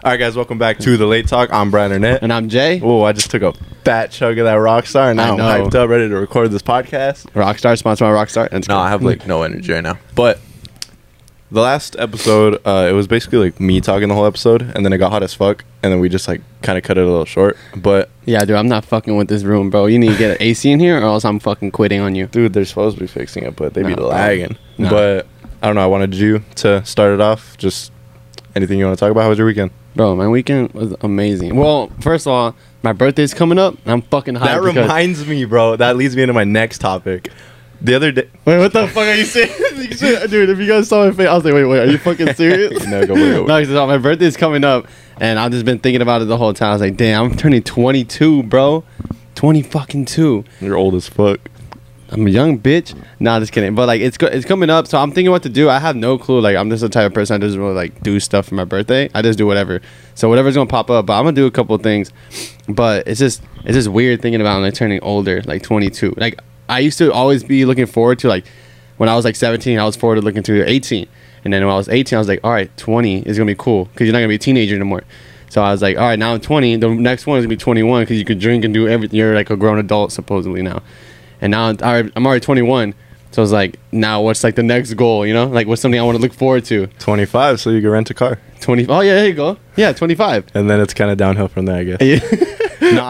All right, guys, welcome back to the Late Talk. I'm Brian Arnett. And I'm Jay. Oh, I just took a fat chug of that Rockstar, and now I'm hyped up, ready to record this podcast. Rockstar, sponsored by Rockstar. That's No, I have like no energy right now. But the last episode, it was basically like me talking the whole episode, and then it got hot as fuck, and then we just like kind of cut it a little short. But yeah, dude, I'm not fucking with this room, bro. You need to get an AC in here, or else I'm fucking quitting on you. dude, they're supposed to be fixing it, but they be No, lagging. no. But I don't know. I wanted you to start it off. Just anything you want to talk about. How was your weekend? Bro, my weekend was amazing. Well, first of all, my birthday's coming up, and I'm fucking hyped. That reminds me, bro. That leads me into my next topic. The other day. Wait, what the fuck are you saying? Dude, if you guys saw my face, I was like, wait, are you fucking serious? No, go. No, 'cause my birthday's coming up, and I've just been thinking about it the whole time. I was like, damn, I'm turning 22, bro. 22. You're old as fuck. I'm a young bitch. Nah, just kidding. But like, it's coming up, so I'm thinking what to do. I have no clue. Like, I'm just the type of person that doesn't really like do stuff for my birthday. I just do whatever. So whatever's gonna pop up. But I'm gonna do a couple of things. But it's just weird thinking about like turning older, like 22. Like I used to always be looking forward to like when I was like 17, I was forward to looking to 18, and then when I was 18, I was like, all right, 20 is gonna be cool because you're not gonna be a teenager anymore. So I was like, all right, now I'm 20. The next one is gonna be 21 because you can drink and do everything. You're like a grown adult supposedly now. And now I'm already 21, so I was like, now what's like the next goal? You know, like what's something I want to look forward to? 25, so you can rent a car. 20. Oh yeah, there you go. Yeah, 25. And then it's kind of downhill from there, I guess. Yeah. No,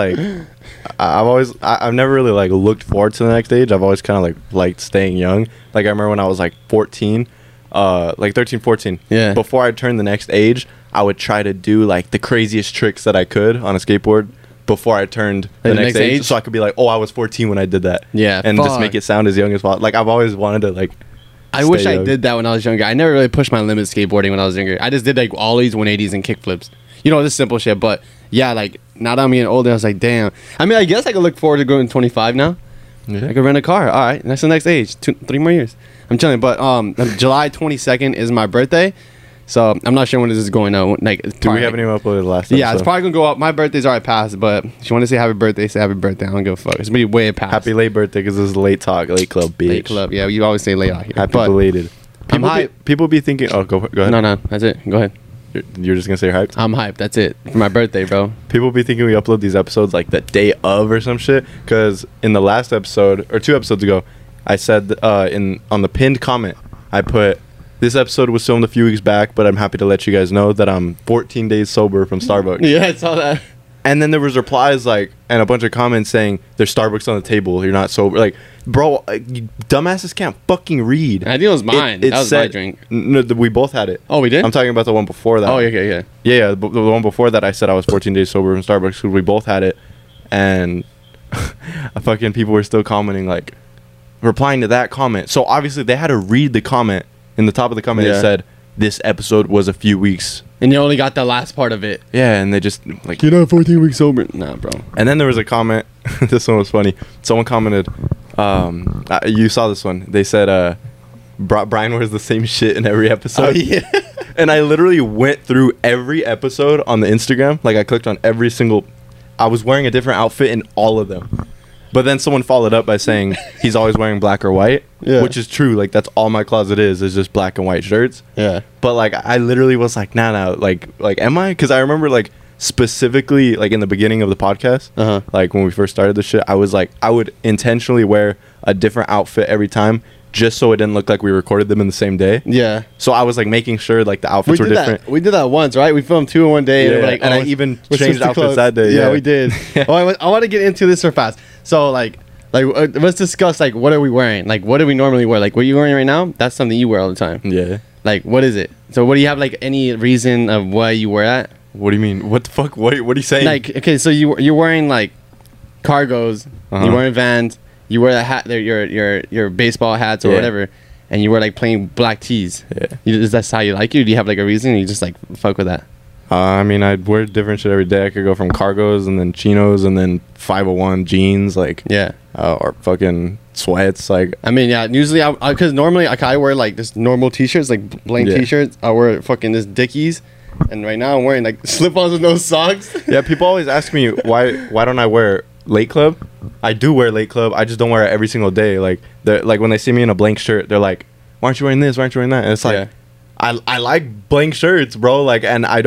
I've never really like looked forward to the next age. I've always kind of like liked staying young. Like I remember when I was like 14, like 13, 14. Yeah. Before I turned the next age, I would try to do like the craziest tricks that I could on a skateboard before I turned the next age, so I could be like, oh, I was 14 when I did that. Yeah, and just make it sound as young as possible. Like I've always wanted to like. I wish I did that when I was younger. I never really pushed my limits skateboarding when I was younger. I just did like ollies, 180s, and kickflips. You know, this simple shit. But yeah, like now that I'm getting older, I was like, damn. I mean, I guess I could look forward to going 25 now. Yeah. I could rent a car. All right, that's the next age. 3 more years. I'm chilling. But July 22nd is my birthday. So I'm not sure when this is going on. Like, do we haven't even uploaded the last episode? Yeah, it's probably gonna go up. My birthday's already passed, but if you want to say happy birthday, say happy birthday. I don't give a fuck. It's gonna be way past. Happy late birthday, because this is late talk, late club, bitch. Late club. Yeah, you always say late out here. Happy but belated. People be thinking. Oh, go ahead. No, that's it. Go ahead. You're just gonna say hyped? I'm hyped. That's it for my birthday, bro. People be thinking we upload these episodes like the day of or some shit. Because in the last episode or 2 episodes ago, I said on the pinned comment, I put, this episode was filmed a few weeks back, but I'm happy to let you guys know that I'm 14 days sober from Starbucks. Yeah, I saw that. And then there was replies like, and a bunch of comments saying, there's Starbucks on the table, you're not sober. Like, bro, you dumbasses can't fucking read. I think it was mine. That was my drink. No, we both had it. Oh, we did? I'm talking about the one before that. Oh, okay, yeah. Yeah, the one before that, I said I was 14 days sober from Starbucks because we both had it. And fucking people were still commenting, like, replying to that comment. So obviously they had to read the comment. In the top of the comment, it said, this episode was a few weeks. And you only got the last part of it. Yeah, and they just, like... You're not 14 weeks sober. Nah, bro. And then there was a comment. This one was funny. Someone commented, you saw this one. They said, Brian wears the same shit in every episode. Oh, yeah. And I literally went through every episode on the Instagram. Like, I clicked on every single... I was wearing a different outfit in all of them. But then someone followed up by saying he's always wearing black or white, which is true. Like, that's all my closet is just black and white shirts. Yeah. But, like, I literally was like, nah, like, am I? Because I remember, like, specifically, like, in the beginning of the podcast, like, when we first started the shit, I was like, I would intentionally wear a different outfit every time just so it didn't look like we recorded them in the same day. Yeah. So I was, like, making sure, like, the outfits were different. We did that once, right? We filmed 2 in one day. Yeah, and, like, I even changed outfits that day. Yeah, we did. I want to get into this real fast. So, like let's discuss, like, what are we wearing? Like, what do we normally wear? Like, what you're wearing right now, that's something you wear all the time. Yeah. Like, what is it? So, what do you have, like, any reason of why you wear that? What do you mean? What the fuck? What are you saying? Like, okay, so you're wearing, like, cargos. You're wearing Vans. You wear that hat, your baseball hats or whatever. And you wear, like, plain black tees. Yeah. Is that how you like it? Or do you have, like, a reason? Or you just, like, fuck with that? I mean, I'd wear different shit every day. I could go from cargos and then chinos and then 501 jeans, like, or fucking sweats. Like, I mean, yeah, usually because normally I wear like just normal t-shirts, like plain t-shirts. I wear fucking this Dickies, and right now I'm wearing like slip-ons with no socks. Yeah, people always ask me why don't I wear Late Club? I do wear Late Club. I just don't wear it every single day. Like, when they see me in a blank shirt, they're like, why aren't you wearing this? Why aren't you wearing that? And it's like, I like blank shirts, bro. Like, and I don't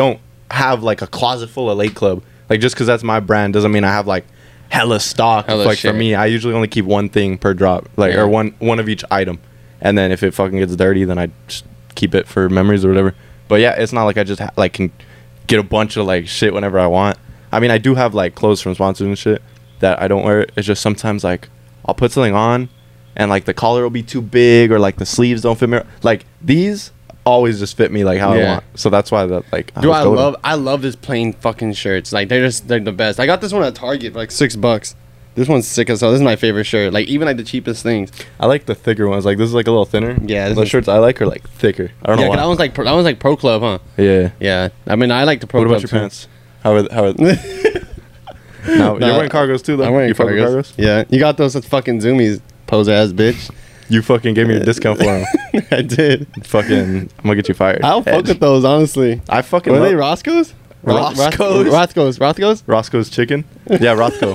have like a closet full of Late Club. Like just because that's my brand doesn't mean I have like hella stock. Hella like shit. for me, I usually only keep one thing per drop, like Yeah. or one of each item, and then if it fucking gets dirty, then I just keep it for memories or whatever. But yeah, it's not like I just like can get a bunch of like shit whenever I want. I mean, I do have like clothes from sponsors and shit that I don't wear. It's just sometimes like I'll put something on, and like the collar will be too big or like the sleeves don't fit me. Like these always just fit me like how I Yeah. want. So that's why that like. Dude, just go with them. I love this plain fucking shirts. Like they're the best. I got this one at Target for like $6. This one's sick as hell. This is my favorite shirt. Like even like the cheapest things. I like the thicker ones. Like this is like a little thinner. Yeah, this the is- shirts I like are like thicker. I don't Yeah, know 'cause why. that one's like Pro Club, huh? Yeah. Yeah. I mean, I like the Pro What Club. about your too. pants? How are no, you're Nah, wearing cargos too though. I'm wearing you fuck with cargos. Yeah, you got those fucking zoomies, poser ass bitch. You fucking gave me a discount for them. I did. Fucking, I'm gonna get you fired. I'll fuck Edge. with those, honestly. I fucking Were love they Roscoe's? Roscoe's? Roscoe's? Roscoe's chicken. Yeah, Roscoe.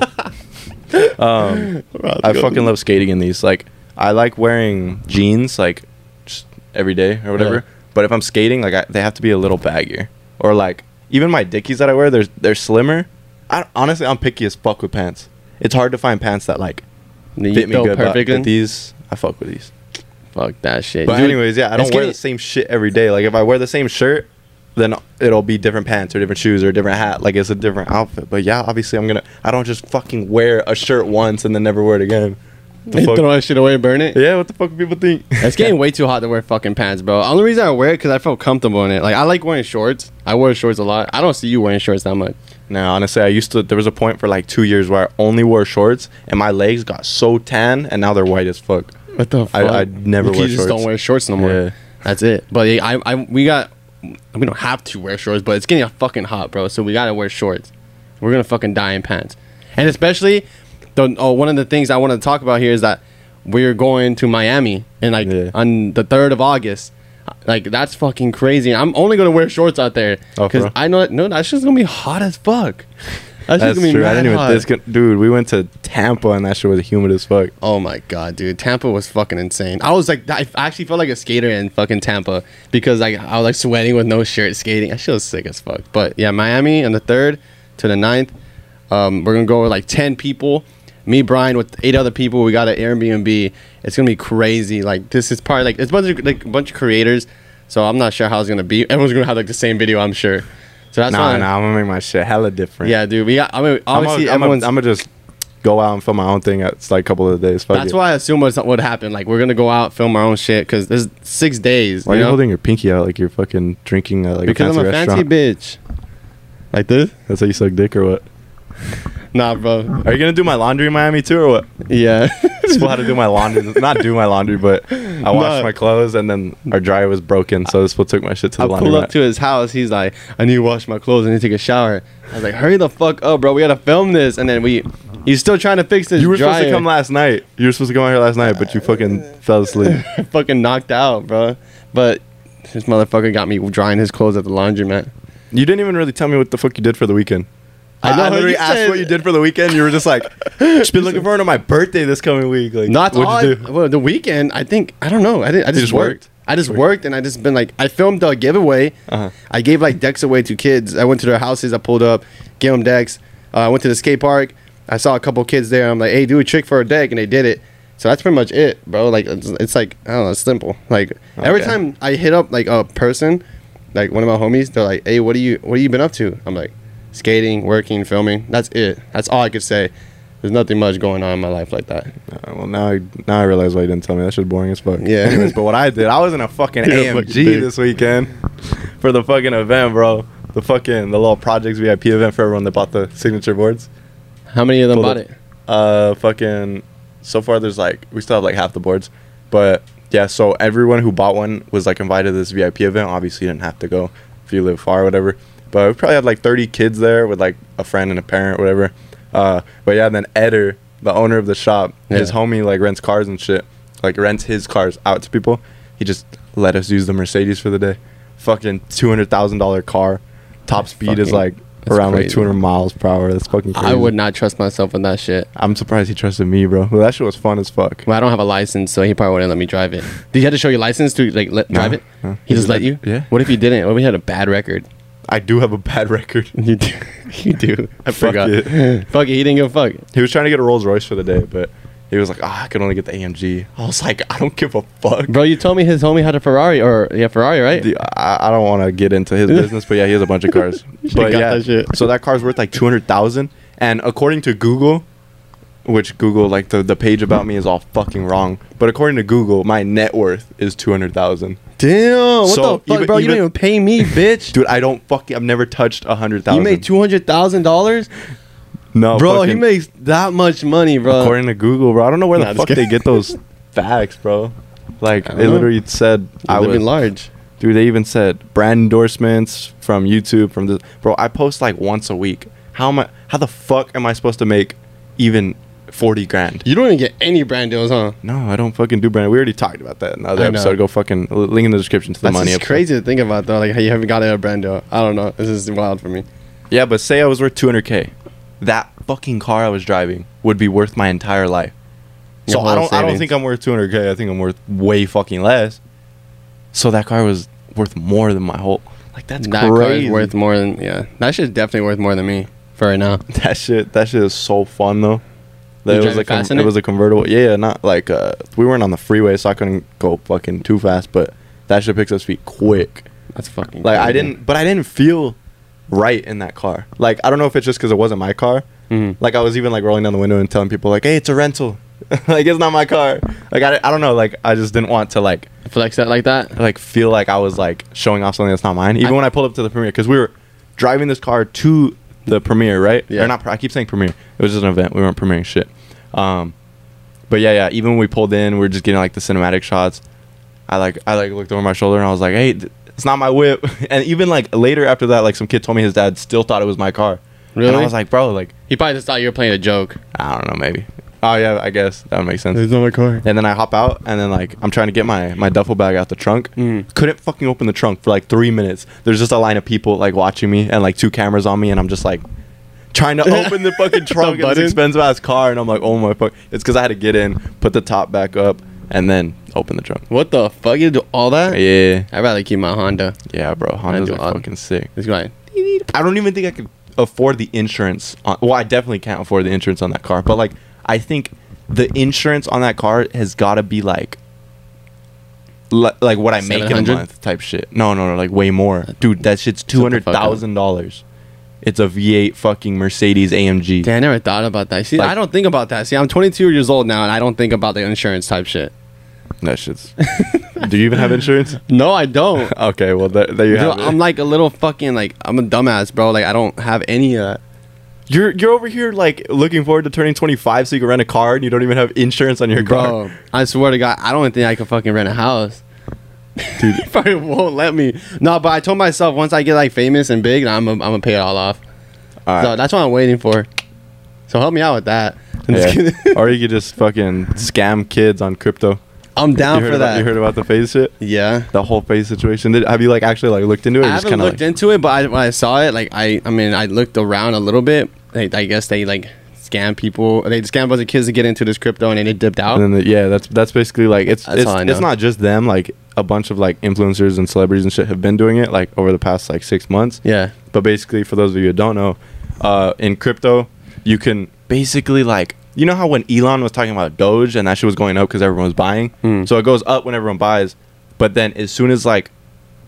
I Roscoe's. fucking love skating in these. Like, I like wearing jeans like just every day or whatever. Yeah. But if I'm skating, like they have to be a little baggier. Or like even my Dickies that I wear, they're slimmer. Honestly, I'm picky as fuck with pants. It's hard to find pants that like You fit me feel good. perfect But in? these, I fuck with these. Fuck that shit. But Dude, anyways, yeah, I don't it's wear getting- the same shit every day. Like if I wear the same shirt, then it'll be different pants or different shoes or a different hat. Like it's a different outfit. But yeah, obviously I don't just fucking wear a shirt once and then never wear it again. The You fuck? throw that shit away and burn it? Yeah, what the fuck do people think? It's getting way too hot to wear fucking pants, bro. Only reason I wear it because I feel comfortable in it. Like I like wearing shorts. I wear shorts a lot. I don't see you wearing shorts that much. No, honestly, there was a point for like 2 years where I only wore shorts and my legs got so tan and now they're white as fuck. What the fuck? I never You wear just shorts. don't wear shorts no more. Yeah. That's it. But we don't have to wear shorts, but it's getting fucking hot, bro. So we gotta wear shorts. We're gonna fucking die in pants. And especially, one of the things I want to talk about here is that we're going to Miami and like Yeah. on the 3rd of August. Like that's fucking crazy. I'm only gonna wear shorts out there Oh, for because real? I know that's just gonna be hot as fuck. That's That's gonna be true. I mad didn't hot. even dude, we went to Tampa and that shit was humid as fuck. Oh my god, dude! Tampa was fucking insane. I was like, I actually felt like a skater in fucking Tampa because like I was like sweating with no shirt skating. That shit was sick as fuck. But yeah, Miami on the 3rd to the 9th. We're gonna go with like 10 people. Me, Brian, with 8 other people. We got an Airbnb. It's gonna be crazy. Like this is probably like it's a bunch of creators. So I'm not sure how it's gonna be. Everyone's gonna have like the same video, I'm sure. So that's why. I'm gonna make my shit hella different. Yeah, dude. We got. I mean, obviously I'm everyone's. gonna just go out and film my own thing. It's like a couple of days. Fuck That's it. why I assume what would happen. Like we're gonna go out, film our own shit, because there's 6 days. Why are you you know? holding your pinky out like you're fucking drinking at like Because a I'm fancy a fancy restaurant? bitch. Like this? That's how you suck dick or what? Nah, bro. Are you gonna do my laundry in Miami too or what? Yeah. Still had to do my laundry. Not do my laundry, but I washed No. my clothes and then our dryer was broken, so this fool took my shit to I the laundry. pull up to his house. He's like, I need to wash my clothes. I need to take a shower. I was like, hurry the fuck up, bro. We gotta film this. And then he's still trying to fix this. You were dryer. supposed to come last night. You were supposed to come out here last night, but you fucking fell asleep. Fucking knocked out, bro. But this motherfucker got me drying his clothes at the laundromat. You didn't even really tell me what the fuck you did for the weekend. I know, I literally you asked said- what you did for the weekend. You were just like, just been looking forward to my birthday this coming week. Like, Not all. what'd you do? Well, the weekend, I think I don't know. I just just worked. worked? I just worked, and I just been like, I filmed a giveaway. Uh-huh. I gave like decks away to kids. I went to their houses. I pulled up, gave them decks. I went to the skate park. I saw a couple kids there. I'm like, hey, do a trick for a deck, and they did it. So that's pretty much it, bro. Like it's like I don't know, it's simple. Like every Okay. time I hit up like a person, like one of my homies, they're like, hey, what you been up to? I'm like, skating, working, filming. That's it. That's all I could say. There's nothing much going on in my life like that. Well, now I realize why you didn't tell me. That shit's boring as fuck. Yeah. Anyways, but what I did, I was in a fucking You're a fucking AMG dick. this weekend for the fucking event, bro. The little Projects VIP event for everyone that bought the signature boards. How many of them Pulled bought up. it? Fucking. So far, we still have like half the boards, but yeah. So everyone who bought one was like invited to this VIP event. Obviously, you didn't have to go if you live far or whatever. But we probably had like 30 kids there with like a friend and a parent, whatever. But yeah, then Eder, the owner of the shop, his Yeah. homie like rents cars and shit. Like rents his cars out to people. He just let us use the Mercedes for the day. Fucking $200,000 car. Top speed is Fucking- like that's around like crazy. 200 miles per hour. That's fucking crazy. I would not trust myself with that shit. I'm surprised he trusted me, bro. Well, that shit was fun as fuck. Well, I don't have a license, so he probably wouldn't let me drive it. Did you have to show your license to like drive it? no. He just let you? Yeah. What if you didn't? What if you had a bad record? I do have a bad record. You do. You do. I Fuck forgot. it. Fuck it. He didn't give a fuck. He was trying to get a Rolls Royce for the day, but he was like, I could only get the AMG. I was like, I don't give a fuck. Bro, you told me his homie had a Ferrari, Ferrari, right? I don't want to get into his business, but yeah, he has a bunch of cars. But got yeah, that shit. so that car's worth like 200,000, and according to Google, which Google, like the page about me is all fucking wrong, but according to Google, my net worth is 200,000. Damn. What So, the fuck, bro? You don't even pay me, bitch. Dude, I've never touched 100,000. You made $200,000? No, Bro, he fucking- makes that much money, bro. according to Google, bro. I don't know where Nah, the just fuck kidding. they get those facts, bro. Like, I don't they know. literally said I was living large. Dude, they even said brand endorsements from YouTube, from this. Bro, I post like once a week. How the fuck am I supposed to make even 40 grand? You don't even get any brand deals, huh? No, I don't fucking do brand. We already talked about that in the other I know. episode. Go fucking link in the description to the That's money. just episode. crazy to think about, though. Like, how you haven't got a brand deal. I don't know. This is wild for me. Yeah, but say I was worth 200K. That fucking car I was driving would be worth my entire life. Your So whole I don't savings. think I'm worth 200K. I think I'm worth way fucking less. So that car was worth more than my whole. Like, that's That car crazy. is worth more than, yeah. That shit's definitely worth more than me for right now. That shit is so fun though. You It was driving fast in it it? was a convertible. Yeah, not like we weren't on the freeway, so I couldn't go fucking too fast. But that shit picks up speed quick. That's fucking Like I crazy. didn't feel right in that car. Like I don't know if it's just because it wasn't my car. Mhm. Like I was even like rolling down the window and telling people like, "Hey, it's a rental." Like it's not my car. Like I don't know. Like I just didn't want to like Flex that like that? feel like I was like showing off something that's not mine. Even when I pulled up to the premiere, because we were driving this car to the premiere, right? Yeah. Or not. I keep saying premiere. It was just an event. We weren't premiering shit. But yeah. Even when we pulled in, we were just getting like the cinematic shots. I looked over my shoulder and I was like, "Hey, it's not my whip." And even like later after that, like some kid told me his dad still thought it was my car. Really? And I was like, "Bro, like He probably just thought you were playing a joke. I don't know, maybe." Oh yeah, I guess that would make sense. not my car. And then I hop out, and then like I'm trying to get my duffel bag out the trunk. Mm. Couldn't fucking open the trunk for like 3 minutes. There's just a line of people like watching me, and like 2 cameras on me, and I'm just like trying to open the fucking trunk in this button? expensive ass car, and I'm like, oh my fuck! It's because I had to get in, put the top back up, and then open the trunk. What the fuck? You do all that? Yeah, I'd rather keep my Honda. yeah, bro. Hondas do are all- fucking sick. It's like, I don't even think I could afford the insurance. Well, I definitely can't afford the insurance on that car, but like I think the insurance on that car has got to be like what I make in a 700? month type shit. No, like way more, dude. That shit's $200,000. It's a V8 fucking Mercedes AMG. damn, I never thought about that. See, Like- I don't think about that. See, I'm 22 years old now, and I don't think about the insurance type shit. That shit's. Do you even have insurance? No, I don't. Okay, well there you Dude, have it. I'm like a little fucking, like, I'm a dumbass, bro. Like, I don't have any You're over here like looking forward to turning 25 so you can rent a car and you don't even have insurance on your car. bro. I swear to God, I don't think I can fucking rent a house. Dude, he probably won't let me. No, but I told myself once I get like famous and big, I'm gonna pay it all off. All So right. that's what I'm waiting for. So help me out with that. I'm just Yeah. kidding. Or you could just fucking scam kids on crypto. I'm down You heard for about- that. You heard about the phase shit? Yeah. The whole phase situation. Have you like actually like looked into it? Or I just haven't kinda, looked into it, but when I saw it, like I mean, I looked around a little bit. Like, I guess they like scam people. They scam a bunch of kids to get into this crypto, and then they dipped out. And then that's basically like That's all I know. it's not just them. Like a bunch of like influencers and celebrities and shit have been doing it like over the past like 6 months. Yeah. But basically, for those of you who don't know, in crypto, you can basically like, you know how when Elon was talking about Doge and that shit was going up because everyone was buying. So it goes up when everyone buys, but then as soon as like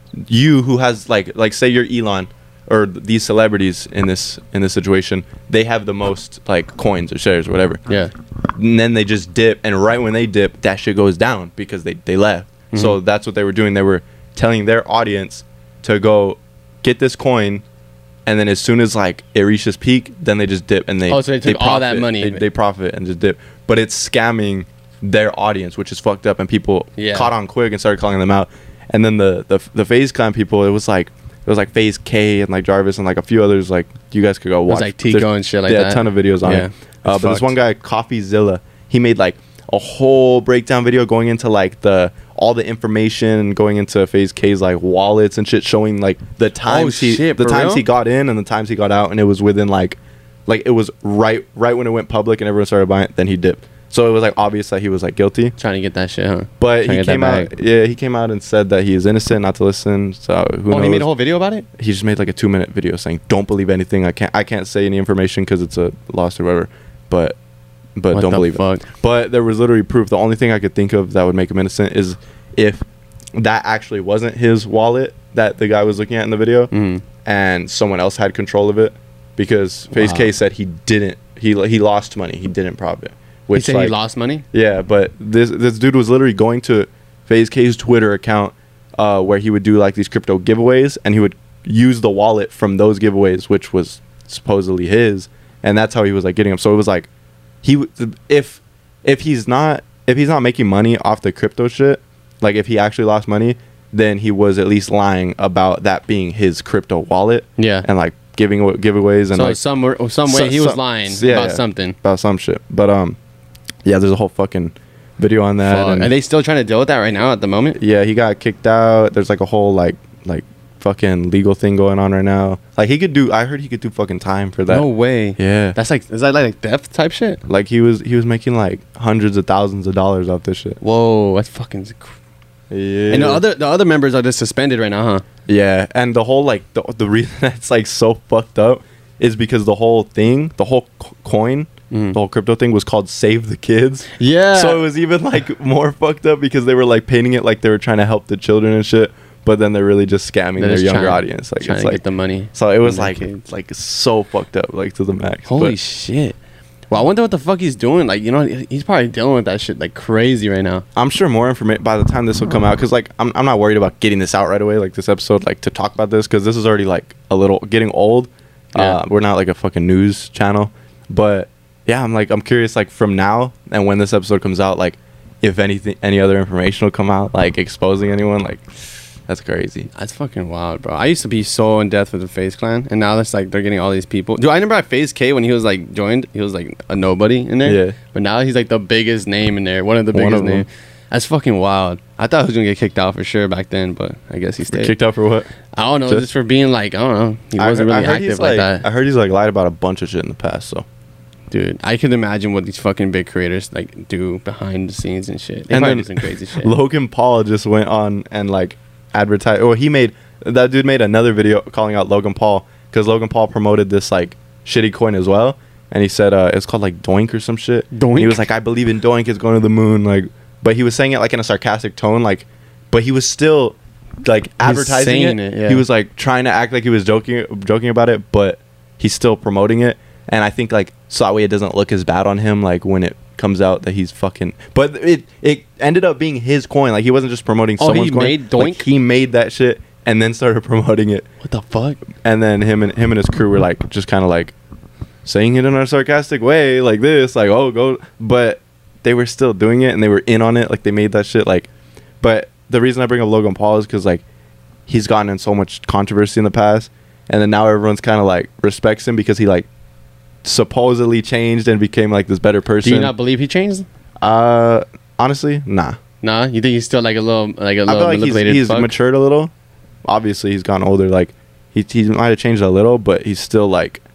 you who has like say you're Elon or these celebrities in this situation, they have the most like coins or shares or whatever. Yeah. And then they just dip, and right when they dip, that shit goes down because they left. So that's what they were doing. They were telling their audience to go get this coin, and then as soon as like it reaches peak, then they just dip and they Oh, so they took all that profit. money. They profit and just dip. But it's scamming their audience, which is fucked up, and people Yeah. caught on quick and started calling them out. And then the FaZe Clan people, it was like FaZe K and like Jarvis and like a few others. Like you guys could go watch. was like Tico There's- and shit like yeah, that. a ton of videos on Yeah. it. But It's this fucked. one guy, CoffeeZilla, he made like a whole breakdown video going into like all the information, going into FaZe K's like wallets and shit, showing like the times shit, the for times real? he got in and the times he got out, and it was within like it was right when it went public and everyone started buying it, then he dipped. So it was like obvious that he was like guilty. Trying to get that shit, huh? But Trying he to get came that out. Yeah, he came out and said that he is innocent, not to listen. So who knows? He made a whole video about it. He just made like a 2-minute video saying, "Don't believe anything. I can't say any information because it's a lawsuit or whatever." But What don't the believe fuck? it. But there was literally proof. The only thing I could think of that would make him innocent is if that actually wasn't his wallet that the guy was looking at in the video, and someone else had control of it, because FaZe K said he didn't. He lost money. He didn't profit. He said he lost money. Yeah, but this dude was literally going to FaZe K's Twitter account, where he would do like these crypto giveaways, and he would use the wallet from those giveaways, which was supposedly his, and that's how he was like getting them. So it was like if he's not making money off the crypto shit, like if he actually lost money, then he was at least lying about that being his crypto wallet. Yeah. And like giving giveaways and So like some way he was lying about something. about some shit. But yeah, there's a whole fucking video on that. Fuck. And Are they still trying to deal with that right now at the moment? yeah, he got kicked out. There's like a whole like fucking legal thing going on right now. Like I heard he could do fucking time for that. No way. Yeah. That's like, is that like theft type shit? Like he was making like hundreds of thousands of dollars off this shit. Whoa, that's fucking. Yeah. And the other members are just suspended right now, huh? Yeah, and the whole like the reason that's like so fucked up is because the whole thing, the whole coin, the whole crypto thing was called Save the Kids. Yeah. So it was even like more fucked up because they were like painting it like they were trying to help the children and shit, but then they're really just scamming They're their just younger trying- audience. Like trying it's to like get the money. So it was from their like kids. like so fucked up, like to the max. Holy But shit. Well, I wonder what the fuck he's doing. Like, you know, he's probably dealing with that shit like crazy right now. I'm sure more information by the time this will come out, because like I'm not worried about getting this out right away, like this episode, like to talk about this, because this is already like a little getting old. Yeah. We're not like a fucking news channel, but yeah, I'm curious like from now and when this episode comes out, like if any other information will come out, like exposing anyone, like that's crazy. That's fucking wild, bro. I used to be so in depth with the FaZe Clan, and now that's like they're getting all these people. Dude, I remember at FaZe K when he was like joined, he was like a nobody in there. Yeah. But now he's like the biggest name in there, one of the One biggest of them. names. That's fucking wild. I thought he was gonna get kicked out for sure back then, but I guess he stayed. Kicked out for what? I don't know, just for being like, I don't know. He wasn't really active he's like that. I heard he's like lied about a bunch of shit in the past. So Dude, I can imagine what these fucking big creators like do behind the scenes and shit. They And probably then do some crazy shit. Logan Paul just went on and like advertised. Or that dude made another video calling out Logan Paul because Logan Paul promoted this like shitty coin as well, and he said it's called like Doink or some shit. Doink? He was like, I believe in Doink. It's going to the moon. Like, but he was saying it like in a sarcastic tone, like, but he was still like advertising saying it. it, yeah. He was like trying to act like he was joking about it, but he's still promoting it. And I think like so that way it doesn't look as bad on him like when it comes out that he's fucking. But it ended up being his coin. Like he wasn't just promoting someone's coin. made Like, Doink? he made that shit and then started promoting it. What the fuck? And then him and his crew were like just kind of like saying it in a sarcastic way, like this, like oh go. But they were still doing it and they were in on it. Like they made that shit like. But the reason I bring up Logan Paul is because like he's gotten in so much controversy in the past, and then now everyone's kind of like respects him because he like supposedly changed and became like this better person. Do you not believe he changed? Honestly, nah. Nah, you think he's still like a little I feel like manipulated? he's fuck? matured a little. Obviously, he's gotten older. Like he might have changed a little, but he's still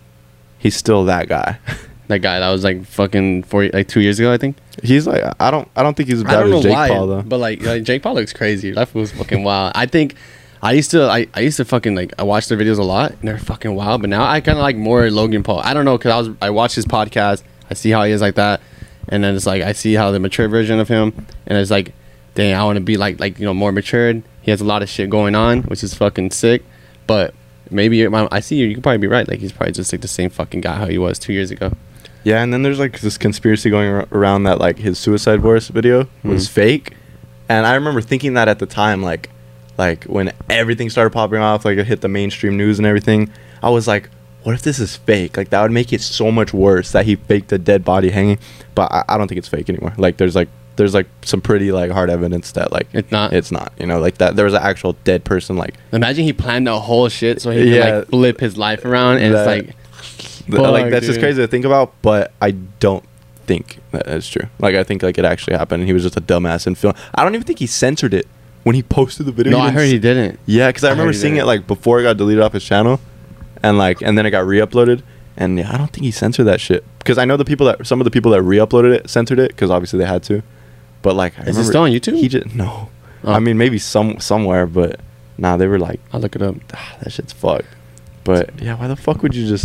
that guy. That guy that was like fucking 2 years ago, I think. He's like I don't think he's as I bad don't know as Jake why, Paul though. but like Jake Paul looks crazy. That was fucking wild. I think I used to fucking like I watched their videos a lot and they're fucking wild. But now I kind of like more Logan Paul. I don't know because I watched his podcast. I see how he is like that, and then it's like I see how the mature version of him, and it's like, dang, I want to be like you know more matured. He has a lot of shit going on, which is fucking sick. But maybe I see you. You could probably be right. Like he's probably just like the same fucking guy how he was 2 years ago. Yeah, and then there's like this conspiracy going around that like his Suicide Force video was fake, and I remember thinking that at the time, like when everything started popping off, like it hit the mainstream news and everything, I was like, what if this is fake? Like that would make it so much worse that he faked a dead body hanging. But I don't think it's fake anymore. Like there's some pretty like hard evidence that like It's not. You know, like that there was an actual dead person. Like Imagine he planned the whole shit so he Yeah. could like flip his life around, and it's like. like that's just dude. crazy to think about, but I don't think that is true. Like I think like it actually happened and he was just a dumbass and film. I don't even think he censored it when he posted the video. No, I heard he didn't. Yeah, because I remember heard he seeing didn't. it like before it got deleted off his channel, and then it got re-uploaded, And yeah, I don't think he censored that shit because I know some of the people that re-uploaded it censored it because obviously they had to. But like, Is it still on YouTube? He just no. Oh. I mean, maybe somewhere, but nah, they were like, I'll look it up. that shit's fucked. But yeah, why the fuck would you just?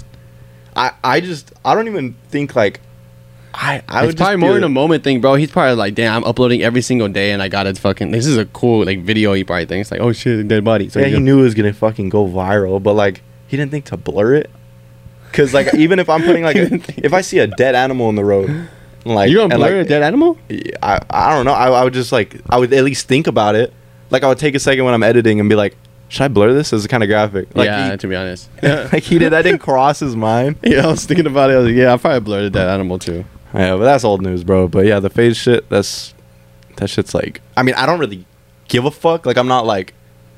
I don't even think like. I would It's probably just be more in a moment thing, bro. He's probably like, damn, I'm uploading every single day, and I got it fucking. This is a cool like video. He probably thinks like, oh shit, dead body. So yeah, he knew it was gonna fucking go viral, but like he didn't think to blur it. Cause like even if I'm putting like if I see a dead animal in the road, like you gonna blur like, a dead animal? I don't know. I would just like I would at least think about it. Like I would take a second when I'm editing and be like, should I blur this? It's kind of graphic. Like, yeah, to be honest. like that didn't cross his mind. Yeah, I was thinking about it. I was like, yeah, I probably blurred a dead animal too. Yeah, but that's old news, bro. But yeah, the phase shit, that shit's like, I mean, I don't really give a fuck. Like, I'm not like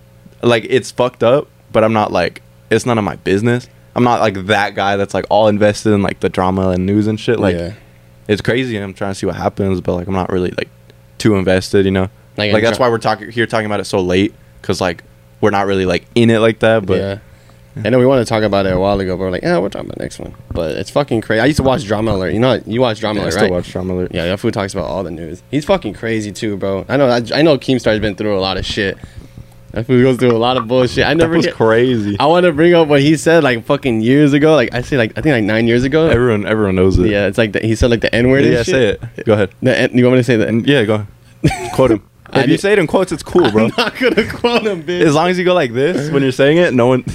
it's fucked up, but I'm not like, it's none of my business. I'm not like that guy that's like all invested in like the drama and news and shit. Like, yeah. It's crazy and I'm trying to see what happens, but like, I'm not really like too invested, you know? Like that's why we're talking about it so late, because like, we're not really like in it like that, but. Yeah. I know we wanted to talk about it a while ago, but we're like, we're talking about the next one. But it's fucking crazy. I used to watch Drama Alert. You know, you watch Drama Alert, I right? still watch Drama Alert. Yeah, that fool talks about all the news. He's fucking crazy too, bro. I know Keemstar's been through a lot of shit. That fool goes through a lot of bullshit. That was crazy. I want to bring up what he said like fucking years ago. Like I think like 9 years ago. Everyone knows it. Yeah, it's like he said like the N word. Yeah, say it. Go ahead. You want me to say that? Yeah, go ahead. Quote him. If you say it in quotes, it's cool, bro. I'm not gonna quote him, bitch. As long as you go like this when you're saying it, no one.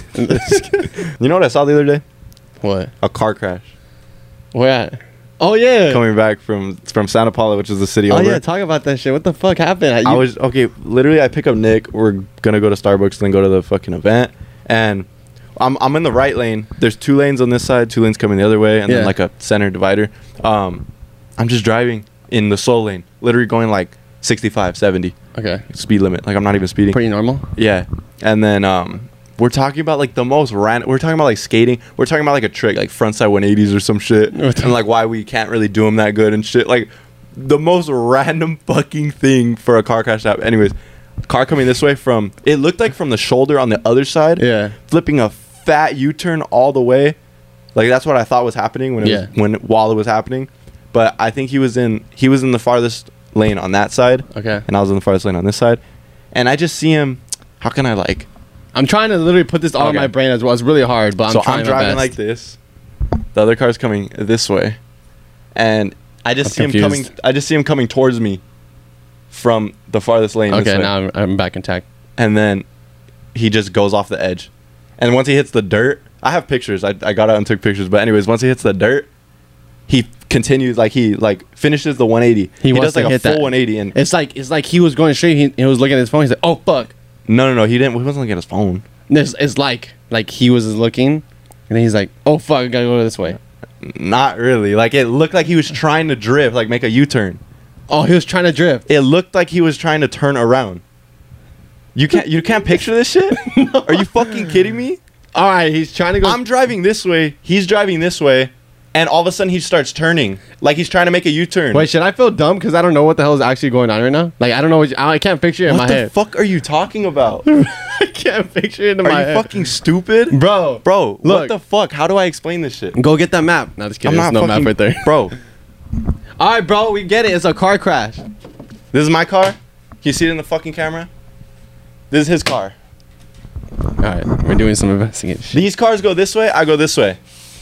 You know what I saw the other day? What? A car crash Where at? Oh yeah. coming back from Santa Paula, which is the city Oh over. yeah, talk about that shit. What the fuck happened? I was okay. Literally, I pick up Nick. We're gonna go to Starbucks, then go to the fucking event, and I'm in the right lane. There's 2 lanes on this side, 2 lanes coming the other way, and then like a center divider. I'm just driving in the slow lane, literally going like 65, 70 Okay. speed limit. Like I'm not even speeding. Pretty normal. Yeah, and then we're talking about like the most random. We're talking about like skating. We're talking about like a trick, like frontside 180s or some shit, and like why we can't really do them that good and shit. Like the most random fucking thing for a car crash to happen. Anyways, car coming this way from, it looked like from the shoulder on the other side. Yeah. Flipping a fat U-turn all the way. Like that's what I thought was happening while it was happening. But I think he was in the farthest lane on that side. Okay. And I was in the farthest lane on this side. And I just see him. How can I like? I'm trying to literally put this all in my brain as well. It's really hard, but I'm trying I'm driving my like best. this. The other car's coming this way, and I just see him coming. I just see him coming towards me from the farthest lane. Okay, now I'm back intact. And then he just goes off the edge, and once he hits the dirt, I have pictures. I got out and took pictures. But anyways, once he hits the dirt, he continues he finishes the 180. He does like a full 180, and it's like he was going straight. He was looking at his phone. He's like, oh fuck. No, he didn't. He wasn't looking at his phone. It's like he was looking, and then he's like, "Oh fuck, I gotta go this way." Not really. Like it looked like he was trying to drift, like make a U-turn. Oh, he was trying to drift. It looked like he was trying to turn around. You can't picture this shit? No. Are you fucking kidding me? All right, he's trying to go. I'm driving this way. He's driving this way. And all of a sudden he starts turning, like he's trying to make a U-turn. Wait, should I feel dumb because I don't know what the hell is actually going on right now? Like I don't know. I can't picture it in my head. What the fuck are you talking about? I can't picture it in my head. Are you fucking stupid, bro? Bro, look. What the fuck? How do I explain this shit? Go get that map. No, just kidding. There's no map right there, bro. All right, bro, we get it. It's a car crash. This is my car. Can you see it in the fucking camera? This is his car. All right, we're doing some investigation. These cars go this way. I go this way.